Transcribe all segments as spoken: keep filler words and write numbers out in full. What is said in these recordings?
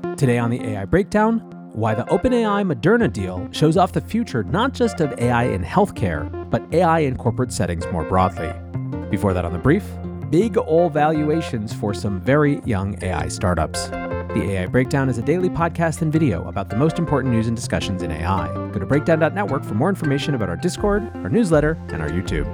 Today on the A I Breakdown, why the OpenAI Moderna deal shows off the future not just of A I in healthcare, but A I in corporate settings more broadly. Before that on the brief, big ol' valuations for some very young A I startups. The A I Breakdown is a daily podcast and video about the most important news and discussions in A I. Go to breakdown dot network for more information about our Discord, our newsletter, and our YouTube.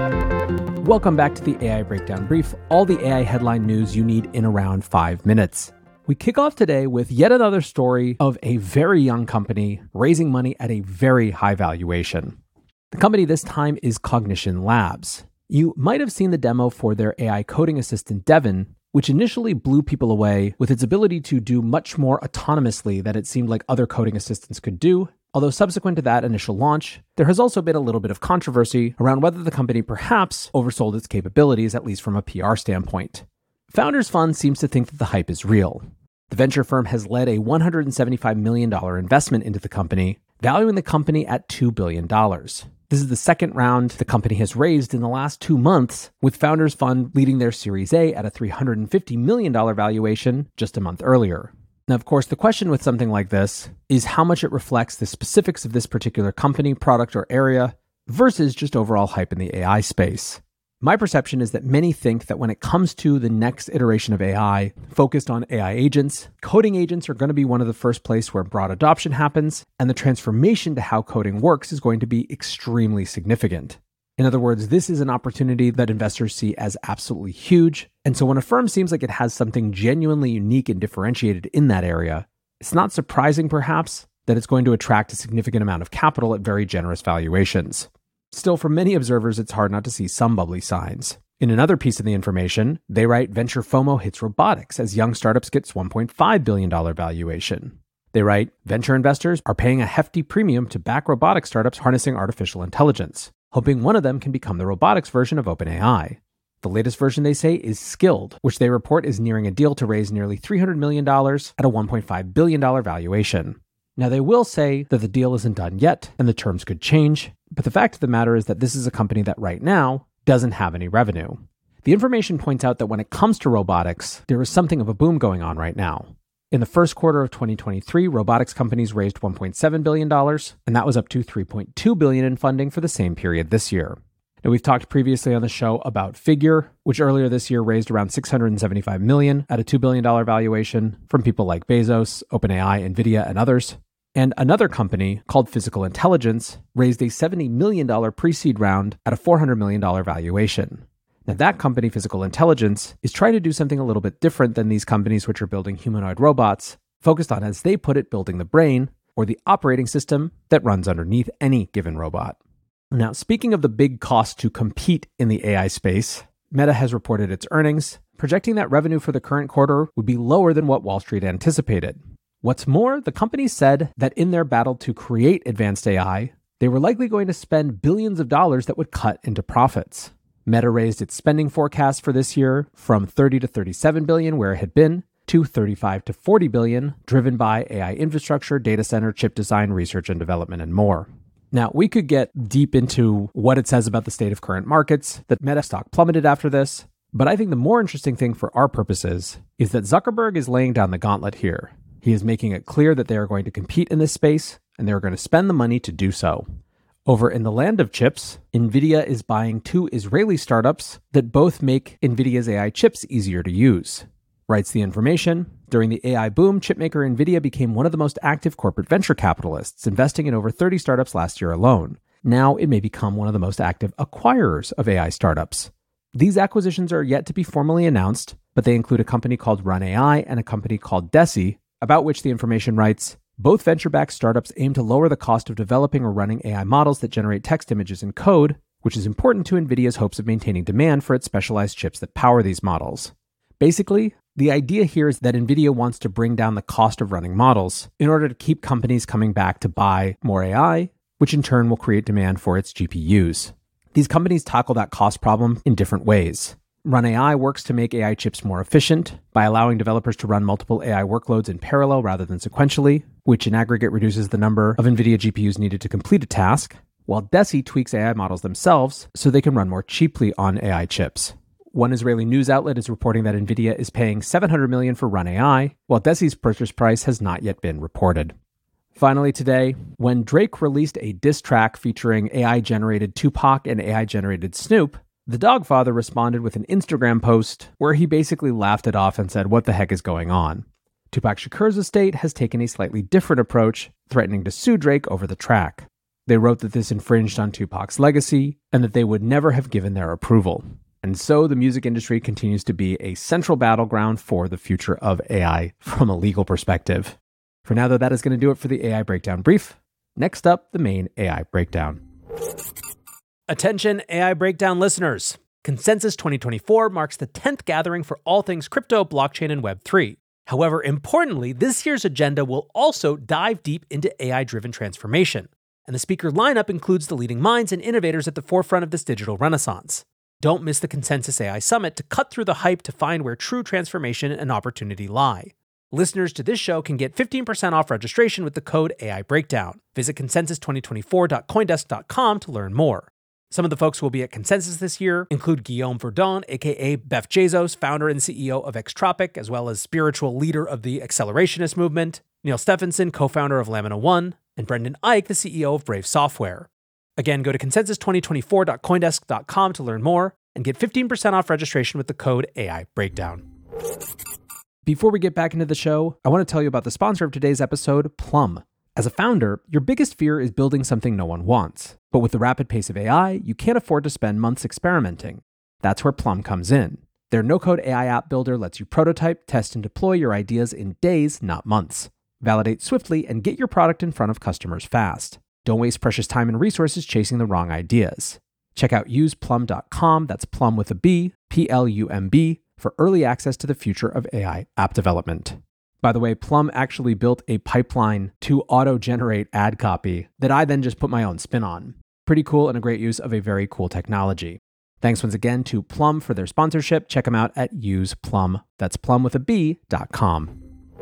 Welcome back to the A I Breakdown Brief, all the A I headline news you need in around five minutes. We kick off today with yet another story of a very young company raising money at a very high valuation. The company this time is Cognition Labs. You might have seen the demo for their A I coding assistant Devin, which initially blew people away with its ability to do much more autonomously than it seemed like other coding assistants could do. Although subsequent to that initial launch, there has also been a little bit of controversy around whether the company perhaps oversold its capabilities, at least from a P R standpoint. Founders Fund seems to think that the hype is real. The venture firm has led a one hundred seventy-five million dollars investment into the company, valuing the company at two billion dollars. This is the second round the company has raised in the last two months, with Founders Fund leading their Series A at a three hundred fifty million dollars valuation just a month earlier. Now, of course, the question with something like this is how much it reflects the specifics of this particular company, product, or area versus just overall hype in the A I space. My perception is that many think that when it comes to the next iteration of A I focused on A I agents, coding agents are going to be one of the first place where broad adoption happens, and the transformation to how coding works is going to be extremely significant. In other words, this is an opportunity that investors see as absolutely huge, and so when a firm seems like it has something genuinely unique and differentiated in that area, it's not surprising perhaps that it's going to attract a significant amount of capital at very generous valuations. Still, for many observers, it's hard not to see some bubbly signs. In another piece of the information, they write venture FOMO hits robotics as young startups gets one point five billion dollars valuation. They write, venture investors are paying a hefty premium to back robotic startups harnessing artificial intelligence, hoping one of them can become the robotics version of OpenAI. The latest version, they say, is Skilled, which they report is nearing a deal to raise nearly three hundred million dollars at a one point five billion dollars valuation. Now, they will say that the deal isn't done yet and the terms could change, but the fact of the matter is that this is a company that right now doesn't have any revenue. The information points out that when it comes to robotics, there is something of a boom going on right now. In the first quarter of twenty twenty-three, robotics companies raised one point seven billion dollars, and that was up to three point two billion dollars in funding for the same period this year. Now, we've talked previously on the show about Figure, which earlier this year raised around six hundred seventy-five million dollars at a two billion dollars valuation from people like Bezos, OpenAI, NVIDIA, and others. And another company called Physical Intelligence raised a seventy million dollars pre-seed round at a four hundred million dollars valuation. Now, that company, Physical Intelligence, is trying to do something a little bit different than these companies which are building humanoid robots, focused on, as they put it, building the brain, or the operating system that runs underneath any given robot. Now, speaking of the big cost to compete in the A I space, Meta has reported its earnings, projecting that revenue for the current quarter would be lower than what Wall Street anticipated. What's more, the company said that in their battle to create advanced A I, they were likely going to spend billions of dollars that would cut into profits. Meta raised its spending forecast for this year from thirty to thirty-seven billion, where it had been, to thirty-five to forty billion, driven by A I infrastructure, data center, chip design, research and development, and more. Now, we could get deep into what it says about the state of current markets, that Meta stock plummeted after this, but I think the more interesting thing for our purposes is that Zuckerberg is laying down the gauntlet here. He is making it clear that they are going to compete in this space, and they are going to spend the money to do so. Over in the land of chips, NVIDIA is buying two Israeli startups that both make NVIDIA's A I chips easier to use. Writes the information, during the A I boom, chipmaker NVIDIA became one of the most active corporate venture capitalists, investing in over thirty startups last year alone. Now it may become one of the most active acquirers of A I startups. These acquisitions are yet to be formally announced, but they include a company called Run A I and a company called Deci, about which the information writes, both venture-backed startups aim to lower the cost of developing or running A I models that generate text, images, and code, which is important to NVIDIA's hopes of maintaining demand for its specialized chips that power these models. Basically, the idea here is that NVIDIA wants to bring down the cost of running models in order to keep companies coming back to buy more A I, which in turn will create demand for its G P Us. These companies tackle that cost problem in different ways. Run A I works to make A I chips more efficient by allowing developers to run multiple A I workloads in parallel rather than sequentially, which in aggregate reduces the number of NVIDIA G P Us needed to complete a task, while Deci tweaks A I models themselves so they can run more cheaply on A I chips. One Israeli news outlet is reporting that NVIDIA is paying seven hundred million dollars for Run A I, while Desi's purchase price has not yet been reported. Finally today, when Drake released a diss track featuring A I-generated Tupac and A I-generated Snoop, the Dogfather responded with an Instagram post where he basically laughed it off and said, "What the heck is going on?" Tupac Shakur's estate has taken a slightly different approach, threatening to sue Drake over the track. They wrote that this infringed on Tupac's legacy and that they would never have given their approval. And so the music industry continues to be a central battleground for the future of A I from a legal perspective. For now, though, that is going to do it for the A I Breakdown Brief. Next up, the main A I Breakdown. Attention A I Breakdown listeners. Consensus twenty twenty-four marks the tenth gathering for all things crypto, blockchain, and Web three. However, importantly, this year's agenda will also dive deep into A I-driven transformation. And the speaker lineup includes the leading minds and innovators at the forefront of this digital renaissance. Don't miss the Consensus A I Summit to cut through the hype to find where true transformation and opportunity lie. Listeners to this show can get fifteen percent off registration with the code A I Breakdown. Visit consensus twenty twenty-four dot coindesk dot com to learn more. Some of the folks who will be at Consensus this year include Guillaume Verdon, aka Beff Bezos, founder and C E O of Xtropic, as well as spiritual leader of the accelerationist movement, Neil Stephenson, co-founder of Lamina One, and Brendan Eich, the C E O of Brave Software. Again, go to consensus twenty twenty-four dot coindesk dot com to learn more and get fifteen percent off registration with the code A I Breakdown. Before we get back into the show, I want to tell you about the sponsor of today's episode, Plum. As a founder, your biggest fear is building something no one wants. But with the rapid pace of A I, you can't afford to spend months experimenting. That's where Plum comes in. Their no-code A I app builder lets you prototype, test, and deploy your ideas in days, not months. Validate swiftly and get your product in front of customers fast. Don't waste precious time and resources chasing the wrong ideas. Check out use plum dot com, that's plum with a B, P L U M B, for early access to the future of A I app development. By the way, Plum actually built a pipeline to auto-generate ad copy that I then just put my own spin on. Pretty cool and a great use of a very cool technology. Thanks once again to Plum for their sponsorship. Check them out at use plum, that's plum with a B, dot com.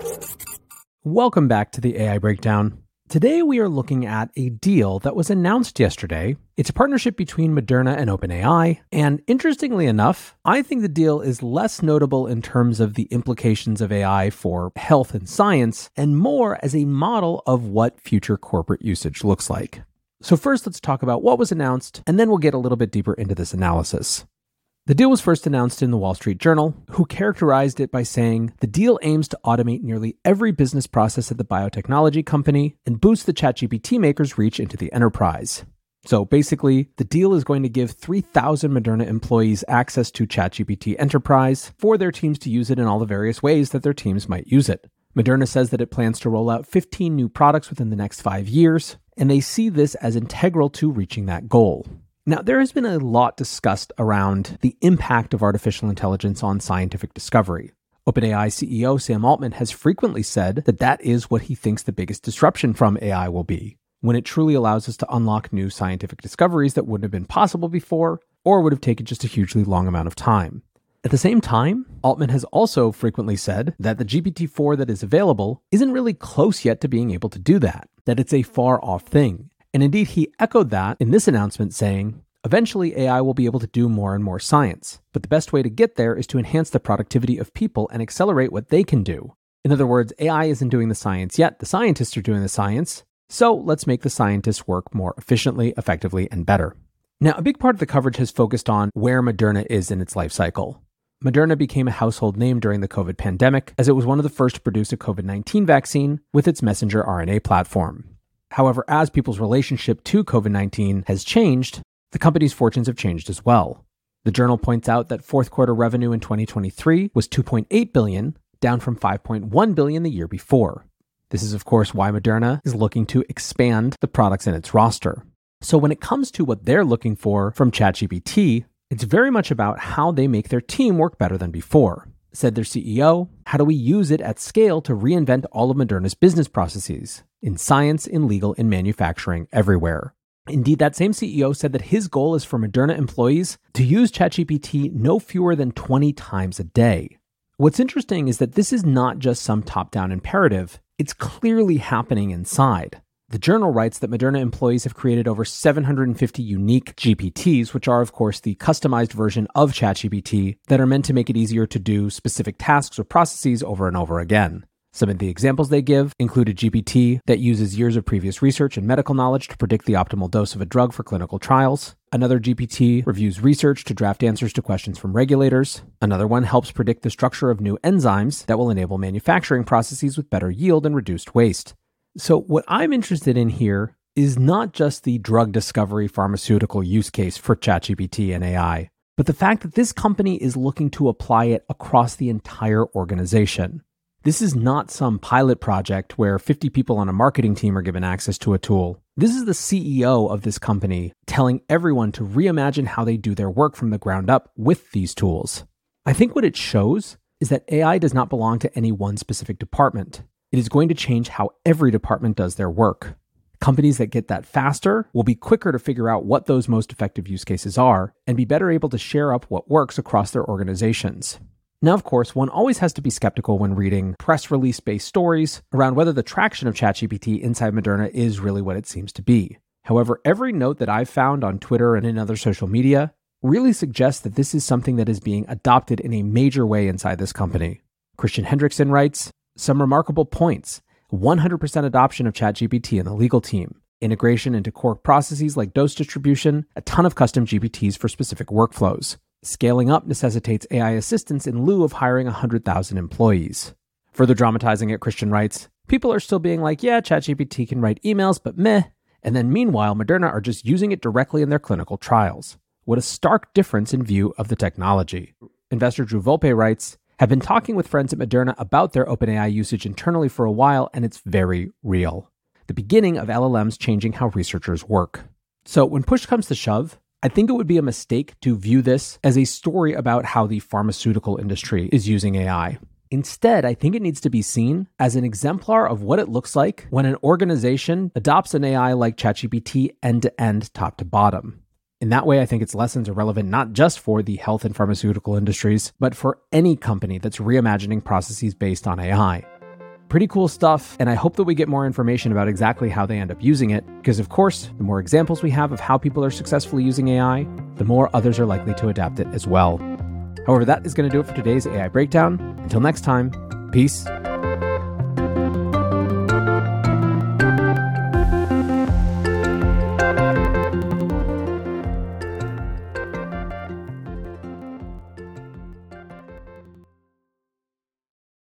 Welcome back to the A I Breakdown. Today we are looking at a deal that was announced yesterday. It's a partnership between Moderna and OpenAI, and interestingly enough, I think the deal is less notable in terms of the implications of A I for health and science, and more as a model of what future corporate usage looks like. So first, let's talk about what was announced, and then we'll get a little bit deeper into this analysis. The deal was first announced in the Wall Street Journal, who characterized it by saying, the deal aims to automate nearly every business process at the biotechnology company and boost the ChatGPT maker's reach into the enterprise. So basically, the deal is going to give three thousand Moderna employees access to ChatGPT Enterprise for their teams to use it in all the various ways that their teams might use it. Moderna says that it plans to roll out fifteen new products within the next five years, and they see this as integral to reaching that goal. Now, there has been a lot discussed around the impact of artificial intelligence on scientific discovery. OpenAI C E O Sam Altman has frequently said that that is what he thinks the biggest disruption from A I will be, when it truly allows us to unlock new scientific discoveries that wouldn't have been possible before, or would have taken just a hugely long amount of time. At the same time, Altman has also frequently said that the G P T four that is available isn't really close yet to being able to do that, that it's a far-off thing. And indeed, he echoed that in this announcement, saying, eventually A I will be able to do more and more science, but the best way to get there is to enhance the productivity of people and accelerate what they can do. In other words, A I isn't doing the science yet, the scientists are doing the science, so let's make the scientists work more efficiently, effectively, and better. Now, a big part of the coverage has focused on where Moderna is in its life cycle. Moderna became a household name during the COVID pandemic, as it was one of the first to produce a COVID nineteen vaccine with its messenger R N A platform. However, as people's relationship to COVID nineteen has changed, the company's fortunes have changed as well. The journal points out that fourth quarter revenue in twenty twenty-three was two point eight billion dollars, down from five point one billion dollars the year before. This is, of course, why Moderna is looking to expand the products in its roster. So when it comes to what they're looking for from ChatGPT, it's very much about how they make their team work better than before. Said their C E O, how do we use it at scale to reinvent all of Moderna's business processes, in science, in legal, in manufacturing, everywhere? Indeed, that same C E O said that his goal is for Moderna employees to use ChatGPT no fewer than twenty times a day. What's interesting is that this is not just some top-down imperative, it's clearly happening inside. The journal writes that Moderna employees have created over seven hundred fifty unique G P Ts, which are, of course, the customized version of ChatGPT that are meant to make it easier to do specific tasks or processes over and over again. Some of the examples they give include a G P T that uses years of previous research and medical knowledge to predict the optimal dose of a drug for clinical trials. Another G P T reviews research to draft answers to questions from regulators. Another one helps predict the structure of new enzymes that will enable manufacturing processes with better yield and reduced waste. So what I'm interested in here is not just the drug discovery pharmaceutical use case for ChatGPT and A I, but the fact that this company is looking to apply it across the entire organization. This is not some pilot project where fifty people on a marketing team are given access to a tool. This is the C E O of this company telling everyone to reimagine how they do their work from the ground up with these tools. I think what it shows is that A I does not belong to any one specific department. It is going to change how every department does their work. Companies that get that faster will be quicker to figure out what those most effective use cases are and be better able to share up what works across their organizations. Now, of course, one always has to be skeptical when reading press release-based stories around whether the traction of ChatGPT inside Moderna is really what it seems to be. However, every note that I've found on Twitter and in other social media really suggests that this is something that is being adopted in a major way inside this company. Christian Hendrickson writes, some remarkable points: one hundred percent adoption of ChatGPT in the legal team, integration into core processes like dose distribution, a ton of custom G P Ts for specific workflows. Scaling up necessitates A I assistance in lieu of hiring one hundred thousand employees. Further dramatizing it, Christian writes, people are still being like, yeah, ChatGPT can write emails, but meh. And then meanwhile, Moderna are just using it directly in their clinical trials. What a stark difference in view of the technology. Investor Drew Volpe writes, have been talking with friends at Moderna about their OpenAI usage internally for a while, and it's very real. The beginning of L L Ms changing how researchers work. So when push comes to shove, I think it would be a mistake to view this as a story about how the pharmaceutical industry is using A I. Instead, I think it needs to be seen as an exemplar of what it looks like when an organization adopts an A I like ChatGPT end-to-end, top to bottom. In that way, I think its lessons are relevant not just for the health and pharmaceutical industries, but for any company that's reimagining processes based on A I. Pretty cool stuff, and I hope that we get more information about exactly how they end up using it, because of course, the more examples we have of how people are successfully using A I, the more others are likely to adapt it as well. However, that is going to do it for today's A I Breakdown. Until next time, peace